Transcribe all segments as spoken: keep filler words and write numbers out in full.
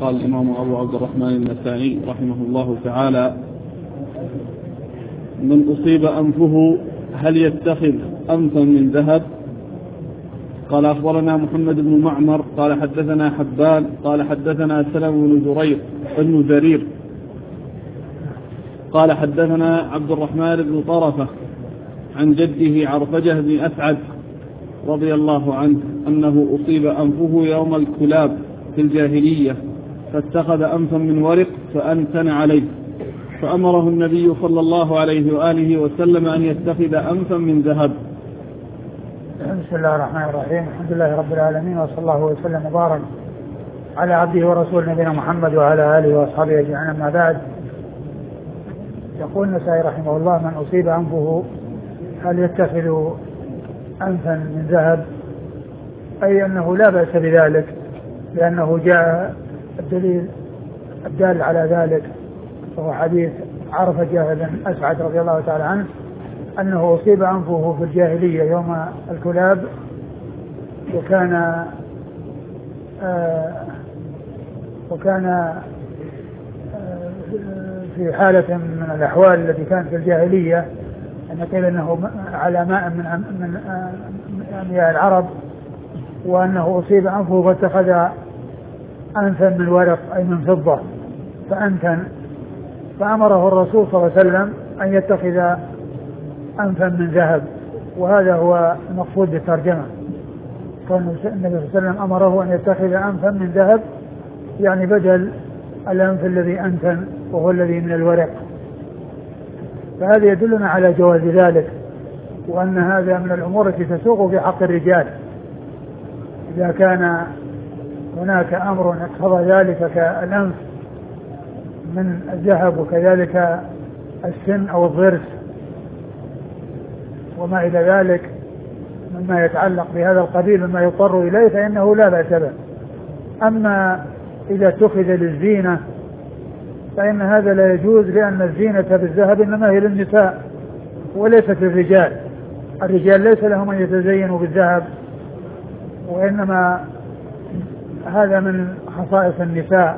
قال الإمام أبو عبد الرحمن النسائي رحمه الله تعالى: من أصيب أنفه هل يتخذ أنفا من ذهب؟ قال أخبرنا محمد بن معمر قال حدثنا حبان قال حدثنا سلم بن زرير بن زرير قال حدثنا عبد الرحمن بن طرفة عن جده عرفجة بن أسعد رضي الله عنه أنه أصيب أنفه يوم الكلاب في الجاهلية فاتخذ أنفا من ورق فأنتن عليه، فأمره النبي صلى الله عليه وآله وسلم أن يتخذ أنفا من ذهب. بسم الله الرحمن الرحيم. الحمد لله رب العالمين، وصلى الله وسلم وبارك على عبده ورسول نبينا محمد وعلى آله وأصحابه أجمعين. أما بعد، يقول النسائي رحمه الله: من أصيب أنفه هل يتخذ أنفا من ذهب؟ أي أنه لا بأس بذلك، لأنه جاء الدليل الدال على ذلك، وهو حديث عرفجة بن أسعد رضي الله تعالى عنه أنه أصيب أنفه في الجاهلية يوم الكلاب، وكان آه وكان آه في حالة من الأحوال التي كانت في الجاهلية، أن قيل أنه على ماء من من أمياء العرب، وأنه أصيب أنفه فاتخذ أنفا من ورق أي من فضة فأنتن، فأمره الرسول صلى الله عليه وسلم أن يتخذ أنفا من ذهب، وهذا هو المقصود بالترجمة. كان النبي صلى الله عليه وسلم أمره أن يتخذ أنفا من ذهب، يعني بدل الأنف الذي أنتن وهو الذي من الورق. فهذا يدلنا على جواز ذلك، وأن هذا من الأمور التي تسوق في حق الرجال إذا كان هناك أمر اقتضى ذلك كالأنف من الذهب، وكذلك السن أو الضرس وما إلى ذلك مما يتعلق بهذا القبيل مما يضطر إليه، فإنه لا بأس به. أما إذا اتخذ للزينة فإن هذا لا يجوز، لأن الزينة بالذهب إنما هي للنساء وليست للرجال. الرجال ليس لهم أن يتزينوا بالذهب، وإنما هذا من خصائص النساء،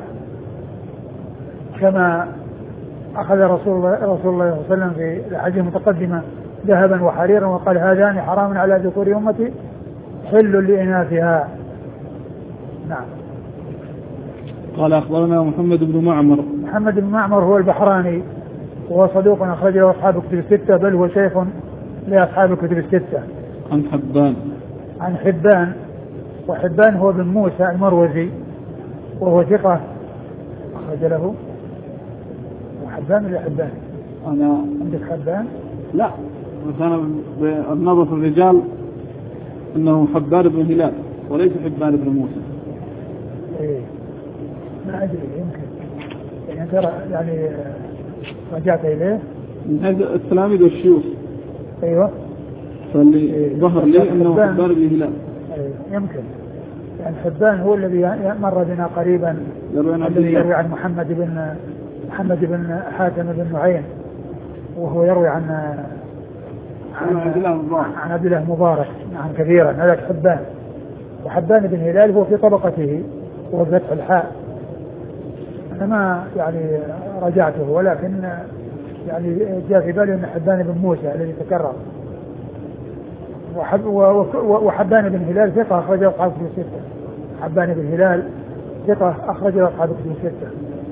كما أخذ رسول الله رسول الله صلى الله عليه وسلم في الحديث المتقدمة ذهبا وحريرا وقال: هذان حرام على ذكور أمتي حل لإناثها. نعم. قال أخبرنا محمد بن معمر. محمد بن معمر هو البحراني، وهو صدوق أخرج له أصحاب الكتب الستة، بل هو شيخ لأصحاب الكتب الستة. عن حبان. عن حبان، وحبان هو بن موسى المروزي، وهو ثقة أخرج له. وحبان ولا حبان؟ أنا عندك حبان؟ لا، كان بالنظر في الرجال أنه حبان بن هلال وليس حبان بن موسى. إيه ما أدري، يمكن يعني ترى يعني رجعت إليه من حيث التلاميذ والشيوخ. أيوة، فاللي إيه ظهر لي أنه حبان بن هلال. أيوة يمكن، يعني حبان هو الذي مر بنا قريبا، الذي يروي عن محمد بن محمد بن حاتم بن نعيم، وهو يروي عن عن عن عبد الله مبارك عن كثيرا. هذا حبان، وحبان بن هلال هو في طبقته وهو فتح الحاء. أنا ما يعني رجعته، ولكن يعني جاء في بالي أن حبان بن موسى الذي تكرر. وحب وحبان بن هلال ثقة أخرجه أصحاب الكتب الستة. حبان بن هلال ثقة أخرجه أصحاب الكتب الستة.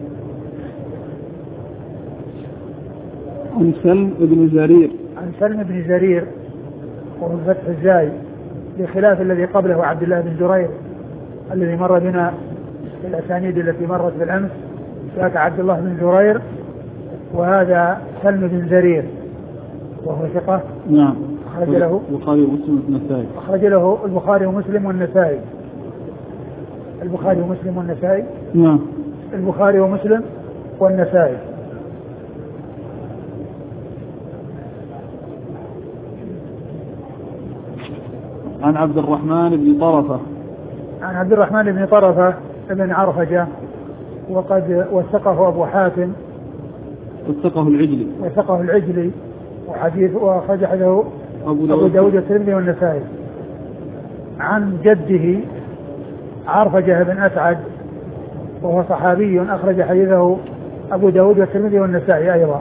عن سلم بن زرير. عن سلم بن زرير وهو فتح الزاي، بخلاف الذي قبله عبد الله بن زرير الذي مر بنا في الأسانيد التي مرت بالأمس. ذاك عبد الله بن زرير، وهذا سلم بن زرير وهو ثقة. نعم. أخرج له البخاري ومسلم والنسائي. أخرج له البخاري ومسلم والنسائي. البخاري ومسلم والنسائي. نعم. البخاري ومسلم والنسائي. عن عبد الرحمن بن طرفة. عن عبد الرحمن بن طرفة بن عرفجة، وقد وثقه أبو حاتم وثقه العجلي وثقه العجلي وحديث وأخرج له أبو داود والترمذي والنسائي. عن جده عرفجة بن أسعد وهو صحابي أخرج حديثه أبو داود والترمذي والنسائي أيضا.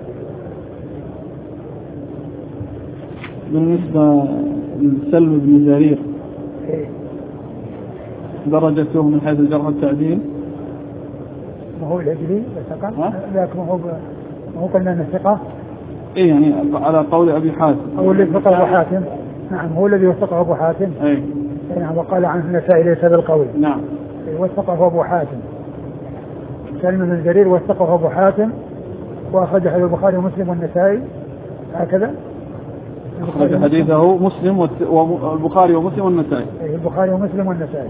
بالنسبة لسلم بن جرير إيه؟ درجته من حيث الجرح والتعديل ما هو العجلي الثقة، لكن ما هو ما هو قلنا انه ثقة. ايه يعني على قول ابي حاتم هو الذي وثقه ابو حاتم. نعم هو الذي وثقه ابو حاتم. ايه نعم وقال عنه النسائي ليس بالقوي. نعم وثقه ابو حاتم. سلم بن جرير وثقه ابو حاتم واخرج حديث البخاري ومسلم والنسائي هكذا. أخرج حديثه مسلم والبخاري ومسلم والنسائي. ايه البخاري ومسلم والنسائي.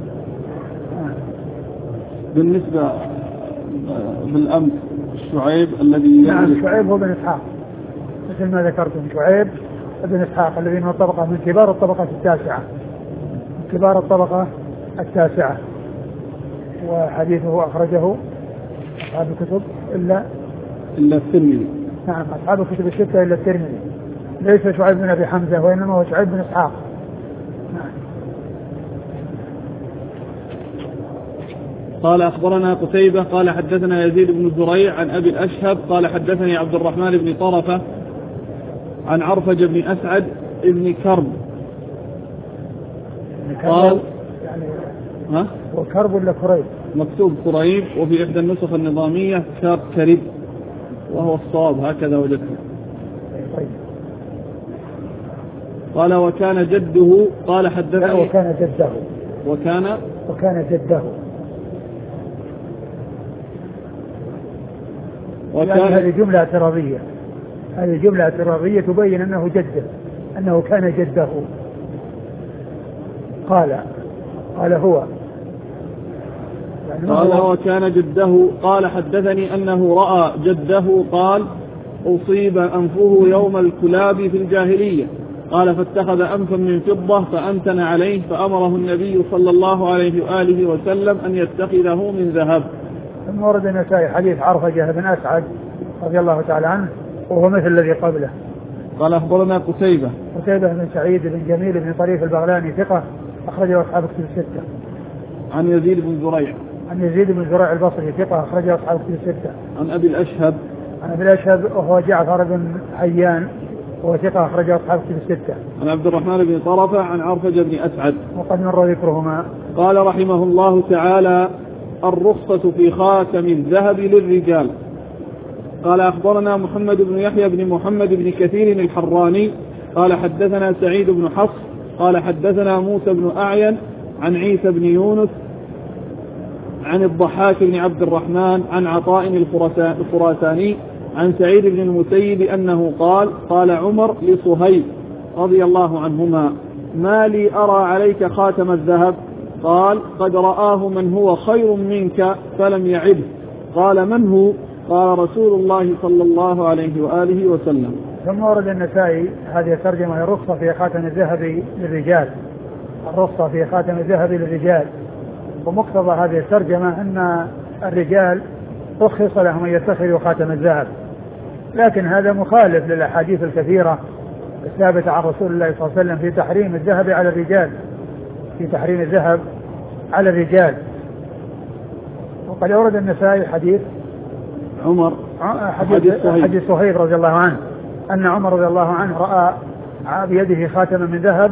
بالنسبة بالأمس شعيب الذي نعم شعيب هو بن إسحاق مثل ما ذكرتم، شعيب بن إسحاق الذي من الطبقة من كبار الطبقة التاسعة من كبار الطبقة التاسعة وحديثه أخرجه أصحاب الكتب إلا إلا الترمذي. نعم أصحاب الكتب الستة إلا الترمذي. ليس شعيب بن أبي حمزة وإنما هو شعيب بن إسحاق. نعم. قال أخبرنا قتيبة قال حدثنا يزيد بن زريع عن أبي الأشهب قال حدثني عبد الرحمن بن طرفة عن عرفج بن أسعد بن كرب قال يعني ها هو كرب ولا كريب؟ مكتوب كريب وفي إحدى النسخ النظامية كرب كريب وهو الصواب هكذا وجدته. طيب. قال وكان جده قال حدثني وكان جده وكان وكان جده وكان يعني هذه جملة اعتراضية هذه جملة اعتراضية تبين أنه جده أنه كان جده. قال قال هو يعني قال هو وكان جده قال حدثني أنه رأى جده قال أصيب أنفه يوم الكلاب في الجاهلية قال فاتخذ أنفا من فضة فأمتن عليه فأمره النبي صلى الله عليه وآله وسلم أن يتخذه من ذهب. ثم ورد النسائي حديث عرفجة بن أسعد رضي الله تعالى عنه وهو مثل الذي قبله. قال أخبرنا قتيبة قتيبة بن سعيد بن جميل بن طريف البغلاني ثقة أخرجه أصحاب الكتب الستة. عن يزيد بن زريع عن يزيد بن زريع البصري ثقة أخرجه أصحاب الكتب الستة. عن أبي الأشهب عن أبي الأشهب وهو جعفر بن حيان وهو ثقة أخرجه أصحاب الكتب الستة. عن عبد الرحمن بن طرفة عن عرفجة بن أسعد وقد مر ذكرهما. قال رحمه الله تعالى الرخصة في خاتم الذهب للرجال. قال أخبرنا محمد بن يحيى بن محمد بن كثير الحراني قال حدثنا سعيد بن حفص قال حدثنا موسى بن أعين عن عيسى بن يونس عن الضحاك بن عبد الرحمن عن عطاء الخراساني عن سعيد بن المسيب أنه قال قال عمر لصهيب رضي الله عنهما ما لي أرى عليك خاتم الذهب قال قد رآه من هو خير منك فلم يعبه قال من هو قال رسول الله صلى الله عليه وآله وسلم. ثم ورد النسائي هذه الترجمة الرخصة في خاتم الذهب للرجال الرخصة في خاتم الذهب للرجال ومقتضى هذه الترجمة أن الرجال رخص لهم أن يتخذوا خاتم الذهب لكن هذا مخالف للأحاديث الكثيرة الثابتة عن رسول الله صلى الله عليه وسلم في تحريم الذهب على الرجال في تحريم الذهب على الرجال. وقد أورد النسائي حديث عمر حديث, حديث صهيب رضي الله عنه أن عمر رضي الله عنه رأى بيده خاتما من ذهب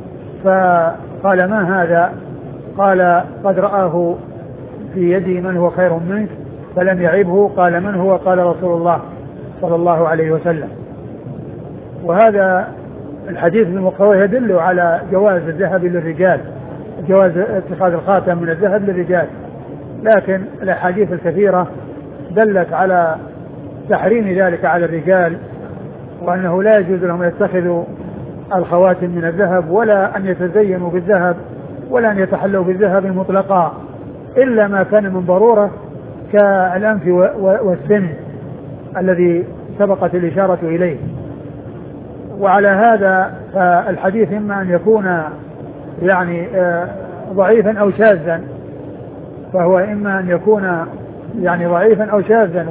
فقال ما هذا قال قد رآه في يدي من هو خير منك فلم يعبه قال من هو قال رسول الله صلى الله عليه وسلم. وهذا الحديث المقوى يدل على جواز الذهب للرجال جواز اتخاذ الخاتم من الذهب للرجال لكن الأحاديث الكثيرة دلت على تحريم ذلك على الرجال وأنه لا يجوز لهم يتخذوا الخواتم من الذهب ولا أن يتزينوا بالذهب ولا أن يتحلوا بالذهب مطلقا إلا ما كان من ضرورة كالأنف والسن الذي سبقت الإشارة إليه. وعلى هذا فالحديث إما أن يكون يعني ضعيفا أو شاذا فهو إما أن يكون يعني ضعيفا أو شاذا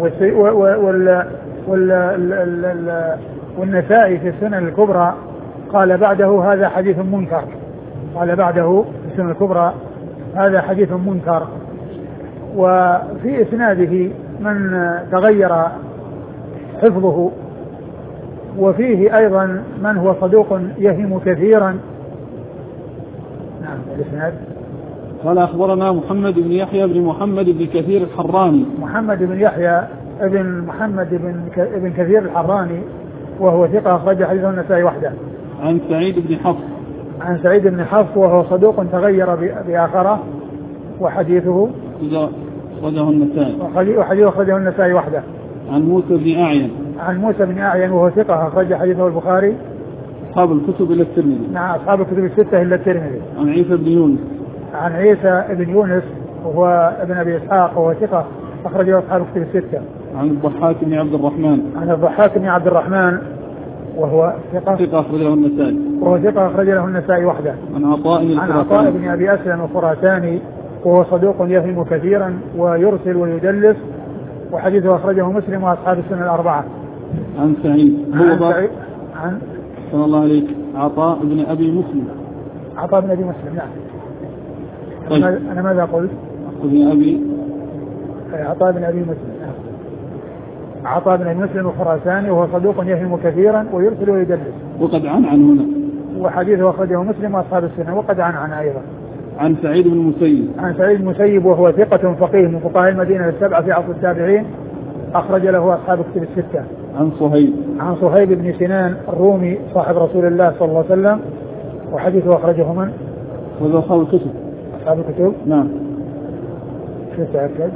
والنسائي في السنن الكبرى قال بعده هذا حديث منكر قال بعده في السنن الكبرى هذا حديث منكر وفي إسناده من تغير حفظه، وفيه أيضا من هو صدوق يهم كثيرا. نعم الإسناد. قال أخبرنا محمد بن يحيى بن محمد بن كثير الحراني. محمد بن يحيى ابن محمد بن ابن كثير الحراني وهو ثقة أخرج حديثه النسائي وحده. عن سعيد بن حفص. عن سعيد بن حفص وهو صدوق تغير بآخره وحديثه أخرجه النسائي. وحديثه أخرجه النسائي وحده. عن موسى بن أعين. عن موسى بن أعين وهو ثقة أخرج حديثه البخاري. أصحاب الكتب إلا الترمذي. نعم أصحاب الكتب الستة إلا الترمذي. عن عيسى بن يونس. عن عيسى بن يونس وهو ابن أبي إسحاق وهو ثقة أخرجه أصحاب الكتب الستة. عن الضحاك بن عبد الرحمن. عن الضحاك بن عبد الرحمن وهو ثقة ثقة أخرج له النسائي. وهو ثقة أخرج له النسائي وحده. عن عطاء بن عن عطاء بن أبي أسلم الخراساني وهو صدوق يهم كثيرا ويرسل ويدلس وحديثه أخرجه مسلم وأصحاب السنة الأربعة. عن سعيد. عن سعيد. عن صلى الله عليك. عطاء بن أبي مسلم. عطاء بن أبي مسلم. نعم. طيب. أنا ماذا قلت؟ ابن أبي عطاء بن أبي مسلم. عطاء بن أبي مسلم الخراساني وهو صدوق يهم كثيرا ويرسل ويدلس. وقد عن عن هنا. وحديثه أخرجه مسلم وأصحاب السنة وقد عن عن أيضا. عن سعيد بن المسيب. عن سعيد المسيب وهو ثقة فقيه من فقهاء المدينة السبعة في عصر التابعين أخرج له أصحاب الكتب الستة. عن صهيب. عن صهيب بن سنان الرومي صاحب رسول الله صلى الله عليه وسلم وحديثه أخرجه من؟ وذو أصحاب الكتب. أصحاب الكتب. نعم. شو تأكد؟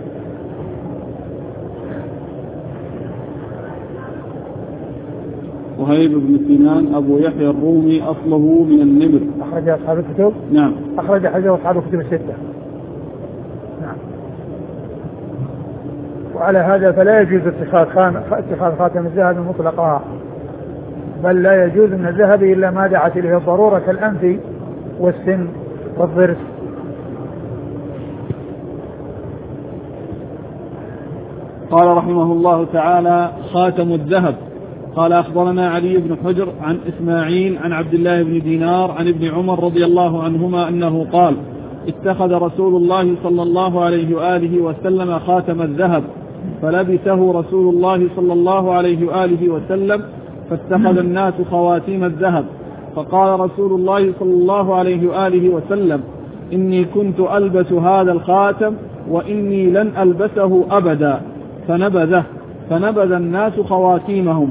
صهيب بن سنان أبو يحيى الرومي أصله من النمر. أخرج أصحاب الكتب. نعم. أخرج حديثه أصحاب الكتب الستة. نعم. وعلى هذا فلا يجوز اتخاذ خام اتخاذ خاتم الذهب مطلقا، بل لا يجوز من الذهب إلا ما دعت إليه الضرورة كالأنف والسن والضرس. قال رحمه الله تعالى: خاتم الذهب. قال أخبرنا علي بن حجر عن إسماعيل عن عبد الله بن دينار عن ابن عمر رضي الله عنهما أنه قال: اتخذ رسول الله صلى الله عليه وآله وسلم خاتم الذهب، فلبسه رسول الله صلى الله عليه وآله وسلم، فاتخذ الناس خواتيم الذهب، فقال رسول الله صلى الله عليه وآله وسلم: إني كنت ألبس هذا الخاتم وإني لن ألبسه أبدا، فنبذه فنبذ الناس خواتيمهم.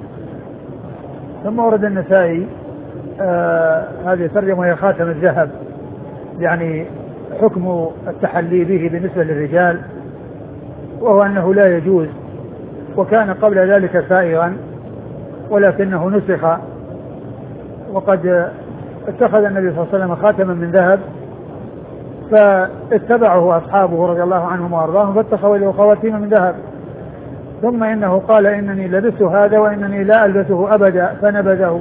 ثم ورد النسائي آه هذه ترجمة هي خاتم الذهب، يعني حكم التحلي به بالنسبة للرجال، وهو أنه لا يجوز، وكان قبل ذلك سائغا ولكنه نسخ، وقد اتخذ النبي صلى الله عليه وسلم خاتما من ذهب فاتبعه أصحابه رضي الله عنهم وأرضاهم فاتخذوا له خواتيم من ذهب، ثم إنه قال: إنني لبست هذا وإنني لا ألبسه أبدا، فنبذه،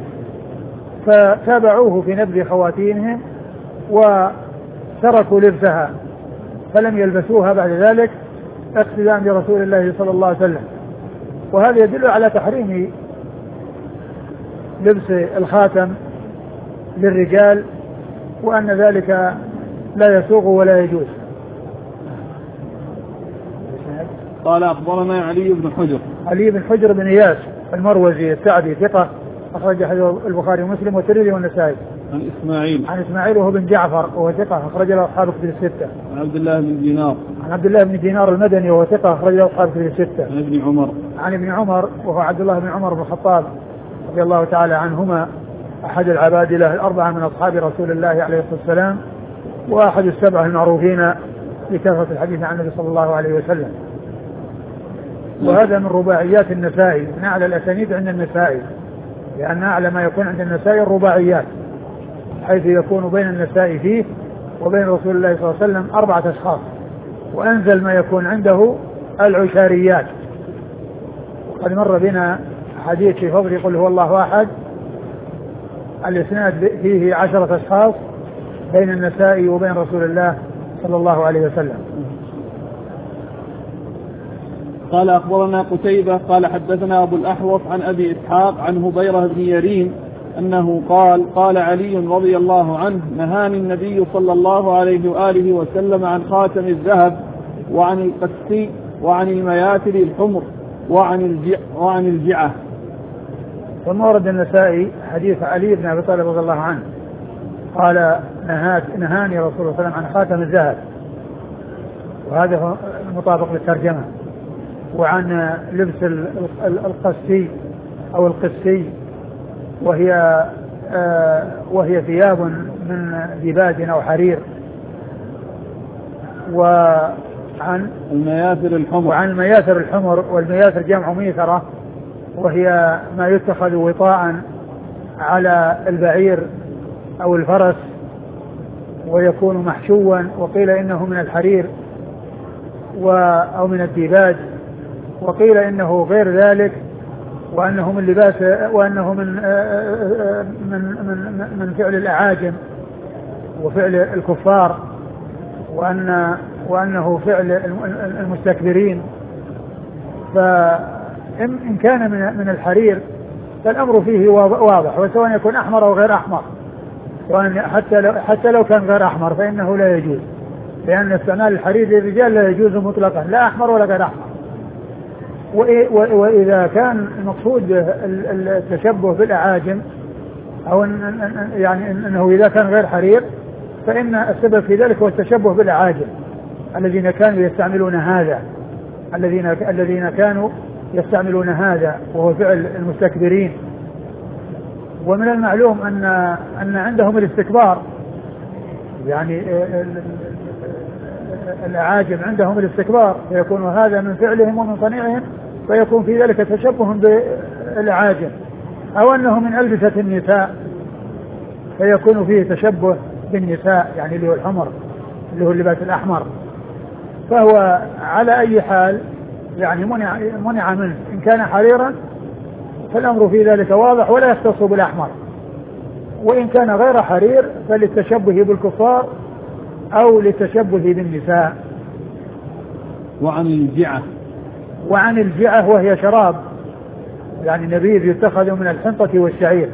فتابعوه في نبذ خواتيمهم وتركوا لبسها فلم يلبسوها بعد ذلك اقتداء برسول الله صلى الله عليه وسلم. وهذا يدل على تحريم لبس الخاتم للرجال، وأن ذلك لا يسوغ ولا يجوز. قال أخبرنا علي بن حجر. علي بن حجر بن إياس المروزي السعدي ثقة أخرج حديث البخاري ومسلم والترمذي والنسائي. عن إسماعيل. عن إسماعيل وهو بن جعفر وهو ثقة أخرج له أصحاب الكتب الستة. عن عبد الله بن دينار. عن عبد الله بن دينار المدني وهو ثقة أخرج له أصحاب الكتب الستة. عن ابن عمر. عن ابن عمر وهو عبد الله بن عمر بن الخطاب رضي الله تعالى عنهما، أحد العبادلة الأربعة من أصحاب رسول الله عليه الصلاة والسلام، وأحد السبعة المعروفين بكثرة الحديث عن النبي صلى الله عليه وسلم. وهذا من رباعيات النسائي، من أعلى الأسانيد عند النسائي، لأن أعلى ما يكون عند النسائي الرباعيات، حيث يكون بين النسائي فيه وبين رسول الله صلى الله عليه وسلم أربعة أشخاص، وأنزل ما يكون عنده العشاريات. وقد مر بنا حديث في فضل قل هو الله أحد، الإسناد فيه عشرة أشخاص بين النسائي وبين رسول الله صلى الله عليه وسلم. قال أخبرنا قتيبة قال حدثنا أبو الأحوص عن أبي إسحاق عن هبيرة بن يريم أنه قال: قال علي رضي الله عنه: نهاني النبي صلى الله عليه وآله وسلم عن خاتم الذهب وعن القسي وعن المياثر الحمر وعن الجع وعن الجعة. ثم ورد النسائي حديث علي بن أبي طالب رضي الله عنه قال نهات نهاني رسول الله صلى الله عليه وسلم عن خاتم الذهب، وهذا هو المطابق للترجمة، وعن لبس القسي أو القسي وهي آه وهي ثياب من ديباج أو حرير، وعن المياثر الحمر وعن المياثر الحمر، والمياثر جمع ميثرة، وهي ما يتخذ وطاء على البعير أو الفرس ويكون محشوا، وقيل إنه من الحرير أو من الديباج، وقيل إنه غير ذلك، وأنه من لباس وأنه من من من من فعل الأعاجم وفعل الكفار، وأن وأنه فعل المستكبرين. فإن كان من من الحرير فالأمر فيه واضح، وسواء يكون أحمر أو غير أحمر، حتى لو حتى لو كان غير أحمر فإنه لا يجوز، لأن استعمال الحرير للرجال لا يجوز مطلقا، لا أحمر ولا غير أحمر. وإذا كان المقصود التشبه بالأعاجم أو يعني أنه إذا كان غير حرير فإن السبب في ذلك هو التشبه بالأعاجم الذين كانوا يستعملون هذا الذين الذين كانوا يستعملون هذا وهو فعل المستكبرين. ومن المعلوم أن أن عندهم الاستكبار، يعني الأعاجم عندهم الاستكبار، فيكون هذا من فعلهم ومن صنيعهم، فيكون في ذلك تشبه بالأعاجم، أو أنه من ألبسة النساء فيكون فيه تشبه بالنساء، يعني اللي هو الحمر اللي هو اللباس الأحمر. فهو على أي حال يعني منع, منع منه. إن كان حريرا فالأمر في ذلك واضح ولا يختص بالأحمر، وإن كان غير حرير فللتشبه بالكفار أو للتشبه بالنساء. وعن الجعة وعن الجعة وهي شراب يعني نبيذ يتخذ من الحنطة والشعير.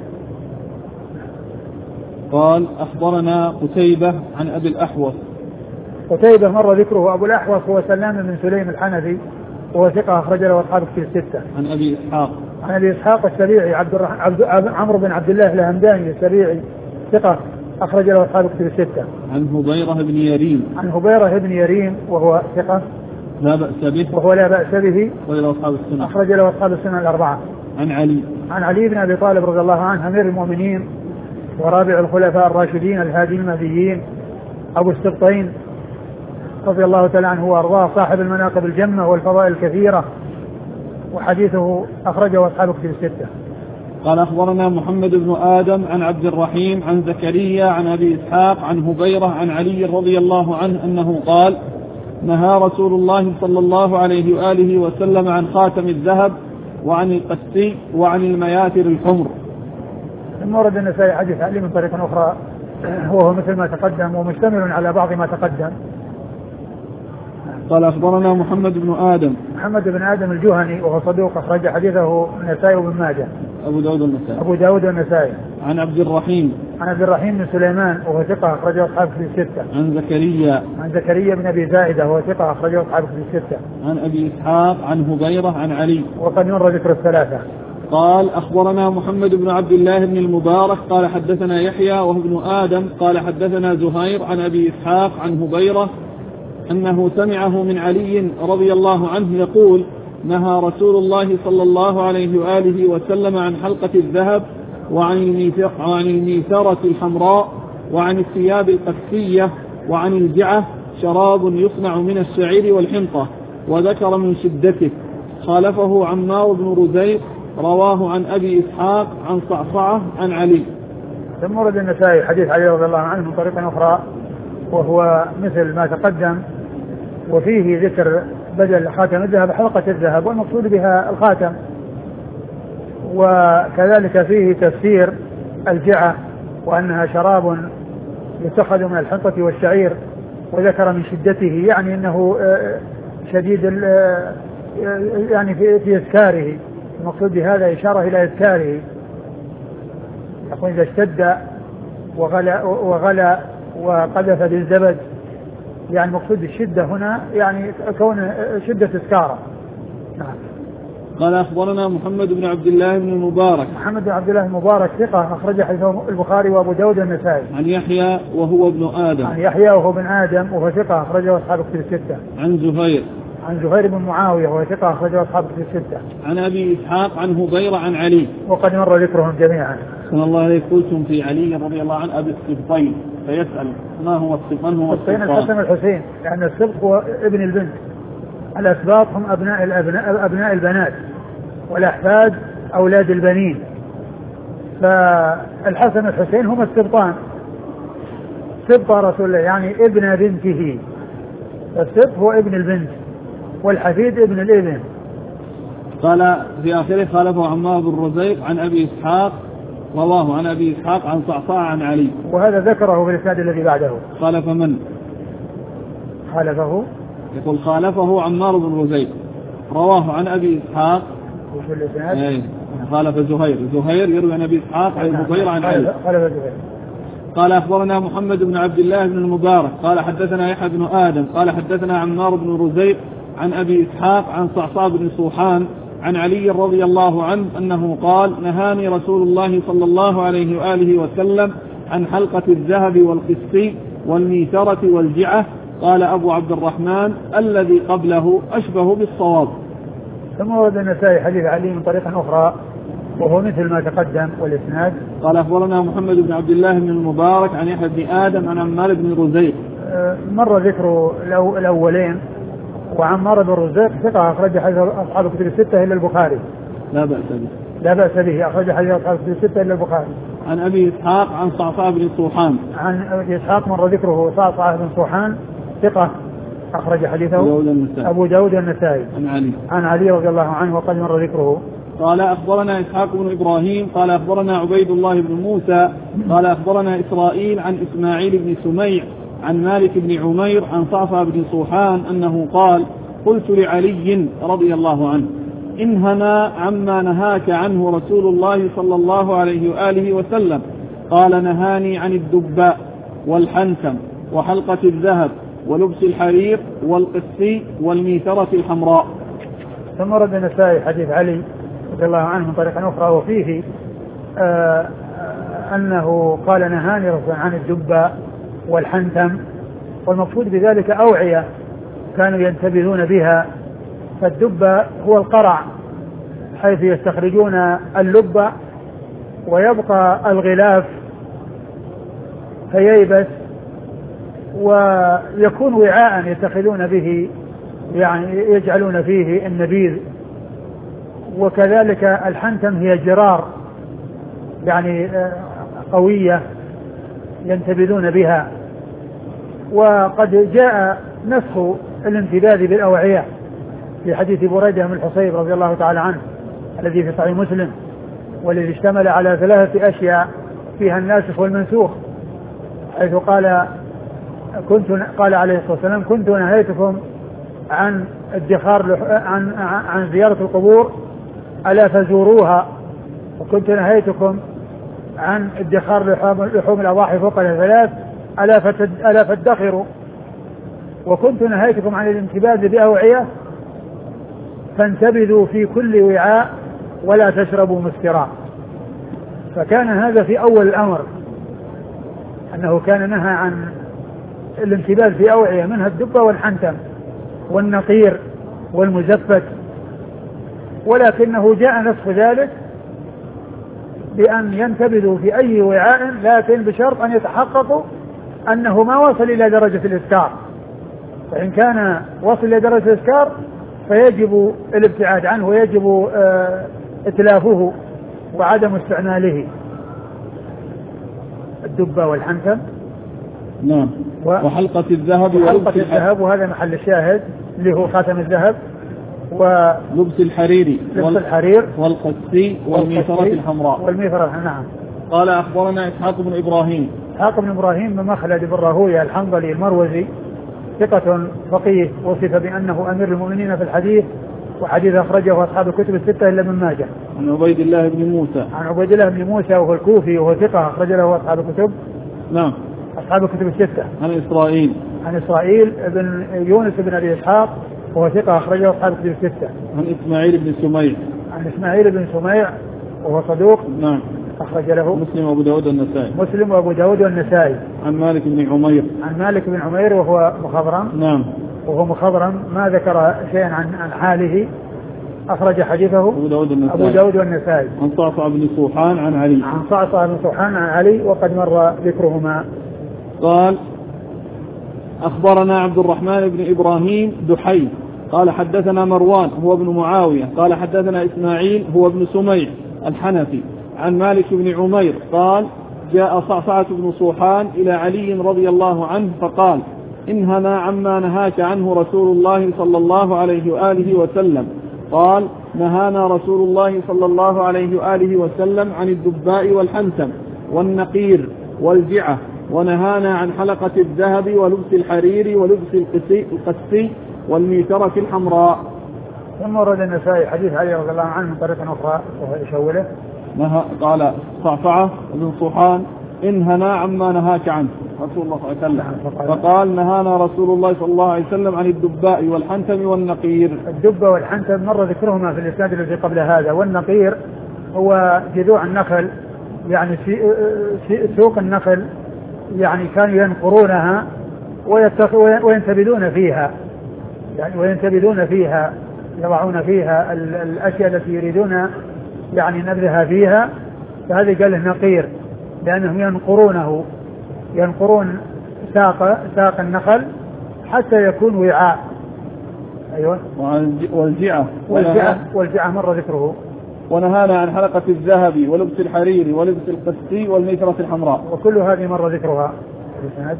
قال أخبرنا قتيبة عن أبي الأحوص. قتيبة مر ذكره. أبو الأحوص هو سلام بن سليم الحنفي وهو ثقة أخرج له أصحاب كتب الستة. عن أبي إسحاق عن أبي إسحاق السبيعي عبد الرح... عبد... عمرو بن عبد الله الهمداني السبيعي ثقة أخرج له أصحاب كتب الستة. عن هبيرة بن يريم عن هبيرة بن يريم وهو ثقة لا بأس به وهو لا بأس به وإلى أصحاب السنة أخرج له أصحاب السنة الأربعة. عن علي عن علي بن أبي طالب رضي الله عنه أمير المؤمنين ورابع الخلفاء الراشدين الهادي المهديين أبو السبطين رضي الله تعالى عنه وأرضاه، صاحب المناقب الجمة والفضائل الكثيرة، وحديثه أخرجه أصحاب كتب الستة. قال أخبرنا محمد بن آدم عن عبد الرحيم عن زكريا عن أبي إسحاق عن هبيرة عن علي رضي الله عنه أنه قال نهى رسول الله صلى الله عليه وآله وسلم عن خاتم الذهب وعن القسي وعن المياثر الحمر. ثم ورد النسائي حديث علي من طريق أخرى وهو مثل ما تقدم ومشتمل على بعض ما تقدم. قال أخبرنا محمد بن آدم محمد بن آدم الجهني وهو صدوق أخرج حديثه النسائي وابن ماجه أبو داود النسائي أبو داود النسائي. عن عبد الرحيم عن عبد الرحيم بن سليمان وهو ثقة أخرجه أصحاب في الستة. عن زكريا عن زكريا بن أبي زائدة وهو ثقة أخرجه أصحاب في الستة. عن أبي إسحاق عن هبيرة عن علي وقد مر ذكر الثلاثة. قال أخبرنا محمد بن عبد الله بن المبارك قال حدثنا يحيى وهو ابن آدم قال حدثنا زهير عن أبي إسحاق عن هبيرة أنه سمعه من علي رضي الله عنه يقول نهى رسول الله صلى الله عليه وآله وسلم عن حلقة الذهب وعن الميثرة الحمراء وعن الثياب القسية وعن الجعة شراب يصنع من الشعير والحنطة، وذكر من شدته. خالفه عمار بن رزيق رواه عن أبي إسحاق عن صعصعة عن علي. ثم ورد النسائي حديث علي رضي الله عنه من طريق أخرى وهو مثل ما تقدم، وفيه ذكر بدل خاتم الذهب حلقة الذهب والمقصود بها الخاتم، وكذلك فيه تفسير الجعة وأنها شراب يتخذ من الحنطة والشعير، وذكر من شدته يعني أنه شديد يعني في إسكاره، المقصود بهذا إشارة إلى إسكاره، يقول إذا اشتد وغلى, وغلى وقذف بالزبد يعني مقصود الشدة هنا يعني كون شدة إسكاره. نعم. قال أخبرنا محمد بن عبد الله بن المبارك. محمد بن عبد الله المبارك ثقة أخرج حديثه البخاري وأبو داود والنسائي. عن يحيى وهو ابن آدم. عن يحيى وهو ابن آدم وهو ثقة أخرجه أصحاب الكتب الستة. عن زهير. عن زهير بن معاوية وهو ثقة أخرجه أصحاب الكتب الستة. عن أبي إسحاق عن هبيرة عن علي. وقد مر ذكرهم جميعا. صلى الله عليه. قلتم في علي رضي الله عنه أبي السبطين، فيسأل ما هو السبطين؟ من هو السبطين؟ الحسن والحسين، لأن يعني السبط هو ابن البنت، الأسباط هم أبناء الأبناء أبناء البنات، والأحفاد أولاد البنين، فالحسن والحسين هما السبطان، سبط رسول الله يعني ابن بنته، السبط هو ابن البنت والحفيد ابن الابن. قال في آخره خالفه عمار بن رزيق عن أبي إسحاق، رواه عن أبي إسحاق عن صعصاع عن علي، وهذا ذكره في الإسناد الذي بعده. خالف من؟ خالفه يقول خالفه عمار بن رزيق، رواه عن أبي إسحاق. وش الإسناد؟ ايه خالف زهير، زهير يروي عن أبي إسحاق عن البخير عن علي. خالف زهير. قال أخبرنا محمد بن عبد الله بن المبارك قال حدثنا يحيى بن آدم قال حدثنا عمار بن رزيق عن أبي إسحاق عن صعصاع بن صوحان عن علي رضي الله عنه أنه قال نهاني رسول الله صلى الله عليه وآله وسلم عن حلقة الذهب والقسي والميترة والجعة. قال أبو عبد الرحمن الذي قبله أشبه بالصواب. ثم ورد النسائي حديث علي من طريقة أخرى وهو مثل ما تقدم والإسناد. قال أخبرنا محمد بن عبد الله بن المبارك عن يحيى بن آدم عن عمار بن رزيق. مر ذكر الأولين، وعمار بن رزيق ثقة أخرج حديث أصحاب الكتب الستة إلا البخاري. لا بأس به. لا بأس به، أخرج حديث أصحاب الكتب الستة إلا البخاري. عن أبي إسحاق عن صعصاع بن صوحان. عن أبي إسحاق مر ذكره صعصاع بن صوحان ثقة أخرج حديثه أبو داود النسائي. عن علي. عن علي رضي الله عنه وقد مر ذكره. قال أخبرنا إسحاق بن إبراهيم قال أخبرنا عبيد الله بن موسى قال أخبرنا إسرائيل عن إسماعيل بن سميع عن مالك بن عمير عن صعصاع بن صوحان أنه قال قلت لعلي رضي الله عنه انهنا عما نهاك عنه رسول الله صلى الله عليه وآله وسلم. قال نهاني عن الدباء والحنتم وحلقة الذهب ولبس الحرير والقسي والميترة الحمراء. ثم رد النسائي حديث علي رضي الله عنه من طريقة أخرى وفيه آه أنه قال نهاني رسول عن الدباء والحنتم، والمقصود بذلك أوعية كانوا ينتبذون بها. فالدباء هو القرع حيث يستخرجون اللب ويبقى الغلاف فييبس ويكون وعاء يتخذون به، يعني يجعلون فيه النبيذ. وكذلك الحنتم هي جرار يعني قوية ينتبذون بها. وقد جاء نسخ الانتباذ بالأوعية في حديث بريدة بن الحصيب رضي الله تعالى عنه الذي في صحيح مسلم، والذي اشتمل على ثلاثة أشياء فيها الناسخ والمنسوخ، حيث قال كنت قال عليه الصلاة والسلام كنت نهيتكم عن ادخار عن عن زيارة القبور ألا فزوروها، وكنت نهيتكم عن ادخار لحوم الأضاحي فوق الثلاث ألا فادخروا، وكنت نهيتكم عن الانتباذ بأوعية فانتبذوا في كل وعاء ولا تشربوا مسكرا. فكان هذا في أول الأمر أنه كان نهى عن الانتباذ في أوعية منها الدبة والحنتم والنقير والمزفت، ولكنه جاء نسخ ذلك بأن ينتبذوا في أي وعاء، لكن بشرط أن يتحققوا أنه ما وصل إلى درجة الإسكار. فإن كان وصل إلى درجة الإسكار فيجب الابتعاد عنه ويجب إتلافه وعدم استعماله. الدبة والحنتم نعم و... وحلقة الذهب وحلقة الذهب، وهذا محل الشاهد اللي هو خاتم الذهب، ولبس الحرير لبس الحرير والقسي والميثرة الحمراء والميثرة. نعم. قال أخبرنا إسحاق بن إبراهيم. إسحاق بن إبراهيم بن مخلد بن راهويه الحنظلي المروزي ثقة فقيه وصف بأنه أمير المؤمنين في الحديث، وحديث أخرجه أصحاب الكتب الستة إلا من ماجه. عن عبيد الله بن موسى. عن عبيد الله بن موسى وهو الكوفي وهو ثقة أخرج له أصحاب الكتب. نعم. أصحاب الكتب الستة. عن إسرائيل. عن إسرائيل بن يونس بن أبي إسحاق وهو ثقة أخرجه أصحاب الكتب الستة. عن إسماعيل بن سميع. عن إسماعيل بن سميع وهو صدوق. نعم. أخرج له مسلم وأبو داود والنسائي. مسلم وأبو داود والنسائي. عن مالك بن عمير. عن مالك بن عمير وهو مخضرم. نعم. وهو مخضرم ما ذكر شيئا عن عن حاله. أخرج حديثه أبو داود والنسائي. أبو داود والنسائي. عن صعصع بن صوحان عن علي. عن صعصع بن صوحان عن علي وقد مر ذكرهما. قال أخبرنا عبد الرحمن بن إبراهيم دحي قال حدثنا مروان هو ابن معاوية قال حدثنا إسماعيل هو ابن سميع الحنفي عن مالك بن عمير قال جاء صعصعة بن صوحان إلى علي رضي الله عنه فقال انهنا عما نهاك عنه رسول الله صلى الله عليه وآله وسلم. قال نهانا رسول الله صلى الله عليه وآله وسلم عن الدباء والحنتم والنقير والجعة ونهانا عن حلقة الذهب ولبس الحرير ولبس القسي والميترة الحمراء. ثم ورد النسائي حديث علي رضي الله عنه من طريق أخرى وهو يشوله. نهى قال صعصعة بن صوحان انهنا عما نهاك عنه رسول الله صلى الله عليه وسلم فقال نهانا رسول الله صلى الله عليه وسلم عن الدباء والحنتم والنقير. الدبة والحنتم مر ذكرهما في الإسناد الذي قبل هذا. والنقير هو جذوع النخل يعني في سوق النخل يعني كانوا ينقرونها وينتبذون فيها يعني وينتبذون فيها يضعون فيها الأشياء التي يريدون يعني نبذها فيها. فهذا قال له نقير لأنهم ينقرونه ينقرون ساق ساق النخل حتى يكون وعاء. أيوة. والجعة والجعة والجعة مر ذكره. ونهانا عن حلقة الذهب ولبس الحرير ولبس القسي والميترة الحمراء وكل هذه مر ذكرها. الإسناد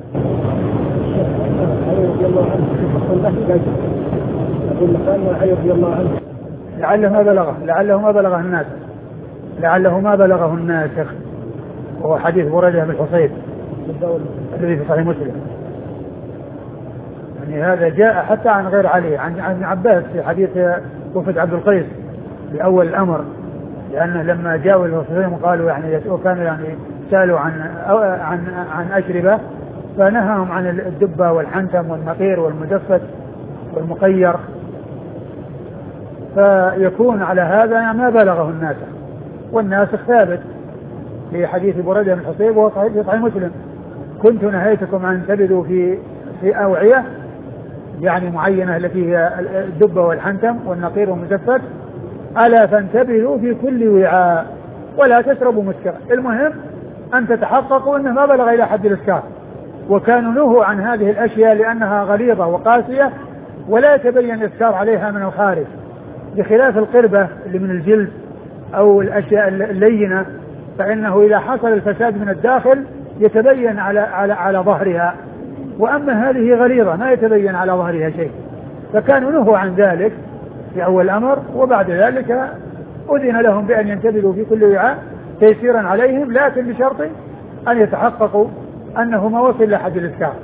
لعله ما بلغه لعله ما بلغه الناس لعله ما بلغه الناسخ وهو حديث بريدة بن الحصيب الذي في صحيح مسلم. يعني هذا جاء حتى عن غير علي عن عن عباس في حديث وفد عبد القيس بأول الأمر لأنه لما جاءوا الرسولين قالوا يعني وكانوا يعني سألوا عن عن عن أشربة فنهاهم عن الدبة والحنتم والنقير والمجفت والمقير. فيكون على هذا ما بلغه الناسخ والناسخ ثابت في حديث بريدة بن الحصيب وهو صحيح في صحيح مسلم كنت نهيتكم عن تبذوا في في أوعية يعني معينة التي هي الدبة والحنتم والنقير والمجفت ألا فانتبذوا في كل وعاء ولا تشربوا مسكرا. المهم أن تتحققوا أنه ما بلغ إلى حد الإسكار. وكانوا نهوا عن هذه الأشياء لأنها غليظة وقاسية ولا يتبين الإسكار عليها من الخارج بخلاف القربة اللي من الجلد أو الأشياء اللينة فإنه إذا حصل الفساد من الداخل يتبين على على على ظهرها. وأما هذه غليظة ما يتبين على ظهرها شيء. فكانوا نهوا عن ذلك في أول الأمر وبعد ذلك أذن لهم بأن ينتبذوا في كل وعاء تيسيرا عليهم لكن بشرط أن يتحققوا أنه ما وصل لحد الإسكار.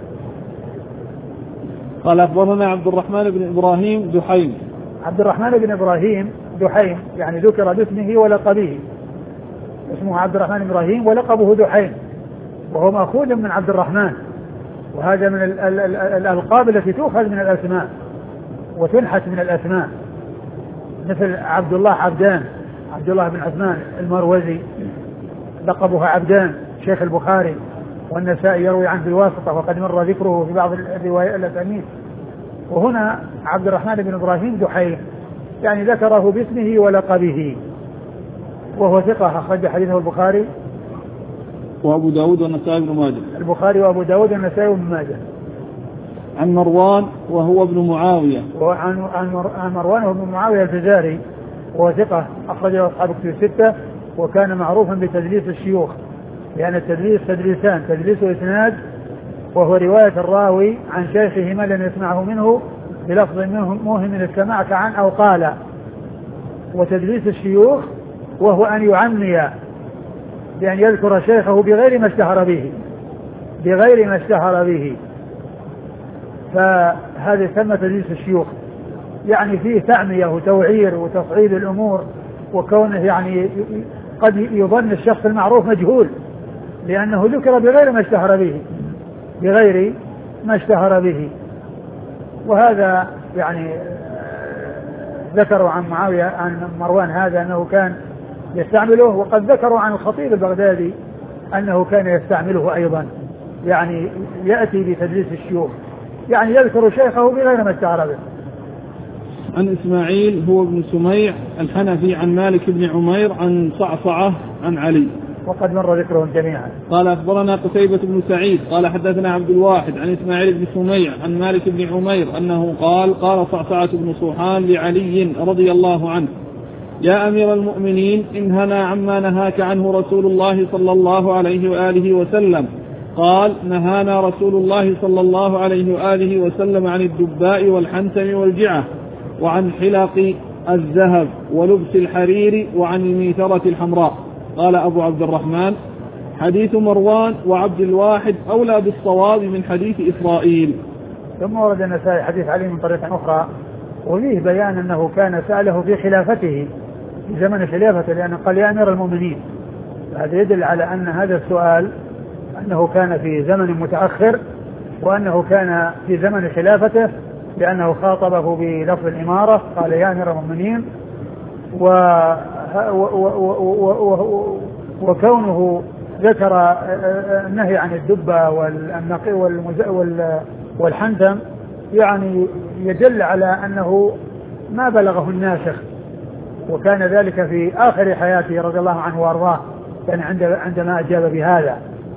قال أخبرنا عبد الرحمن بن إبراهيم دحيم. عبد الرحمن بن إبراهيم دحيم يعني ذكر باسمه ولقبه. اسمه عبد الرحمن بن إبراهيم ولقبه دحيم وهو مأخوذ من عبد الرحمن وهذا من ال ال ال الألقاب التي تؤخذ من الأسماء وتنحت من الأسماء مثل عبد الله عبدان عبد الله بن عثمان المروزي لقبه عبدان شيخ البخاري والنسائي يروي عنه بالواسطة وقد مر ذكره في بعض الروايات الأسانيد. وهنا عبد الرحمن بن إبراهيم دحيم يعني ذكره باسمه ولقبه وهو ثقة أخرج حديثه البخاري وأبو داود والنسائي بن ماجه. البخاري وأبو داود والنسائي بن ماجه. عن مروان وهو ابن معاوية. وعن عن مروان وهو ابن معاوية الفزاري وهو ثقة أخرجه أصحاب الكتب الستة وكان معروفا بتدليس الشيوخ لأن التدليس تدليسان تدليس إسناد وهو رواية الراوي عن شيخه ما لم يسمعه منه بلفظ موهم السماع كعن أو قال. وتدليس الشيوخ وهو أن يعمي بأن يذكر شيخه بغير ما اشتهر به بغير ما اشتهر به فهذا يسمى تدليس الشيوخ يعني فيه تعمية وتوعير وتصعيد الأمور وكونه يعني قد يظن الشخص المعروف مجهول لأنه ذكر بغير ما اشتهر به بغير ما اشتهر به. وهذا يعني ذكروا عن معاوية عن مروان هذا أنه كان يستعمله، وقد ذكروا عن الخطيب البغدادي أنه كان يستعمله أيضا، يعني يأتي بتدليس الشيوخ، يعني يذكر شيخه بغير ما اشتهر به. عن إسماعيل هو ابن سميع الحنفي عن مالك بن عمير عن صعصعة عن علي، وقد مر ذكرهم جميعا. قال أخبرنا قتيبة بن سعيد قال حدثنا عبد الواحد عن إسماعيل بن سميع عن مالك بن عمير أنه قال قال صعصعة بن صوحان لعلي رضي الله عنه: يا أمير المؤمنين، انهنا عما نهاك عنه رسول الله صلى الله عليه وآله وسلم. قال: نهانا رسول الله صلى الله عليه وآله وسلم عن الدباء والحنتم والجعة، وعن حلق الذهب ولبس الحرير، وعن الميثرة الحمراء. قال أبو عبد الرحمن: حديث مروان وعبد الواحد أولى بالصواب من حديث إسرائيل. ثم ورد النسائي حديث علي من طريق أخرى، وفيه بيان أنه كان سأله في خلافته في زمن خلافته، لأنه قال: يا أمير المؤمنين. هذا يدل على أن هذا السؤال أنه كان في زمن متأخر، وأنه كان في زمن خلافته، لأنه خاطبه بلفظ الإمارة، قال: يا أمير المؤمنين. و... و... و... و... و... وكونه ذكر النهي عن الدبة والنقي والمز... وال... والحنتم يعني يدل على أنه ما بلغه الناسخ، وكان ذلك في آخر حياته رضي الله عنه وأرضاه، كان عند... عندما أجاب بهذا،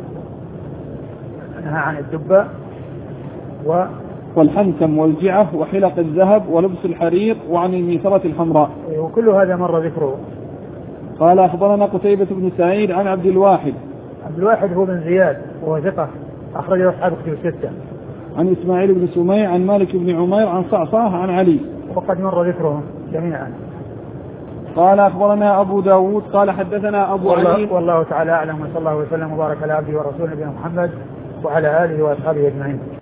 نهى عن الدبة و والحنتم والجعة وحلق الذهب ولبس الحرير، وعن الميثرة الحمراء. وكل هذا مر ذكره. قال أخبرنا قتيبة بن سعيد عن عبد الواحد. عبد الواحد هو بن زياد وهو ثقة أخرج أصحاب كتب الستة. عن إسماعيل بن سميع عن مالك بن عمير عن صعصعة عن علي، وقد مر ذكرهم جميعا. قال أخبرنا أبو داود قال حدثنا أبو علي. والله تعالى أعلم، وصلى الله وسلم وبارك على عبده ورسوله نبينا محمد وعلى آله وأصحابه أجمعين.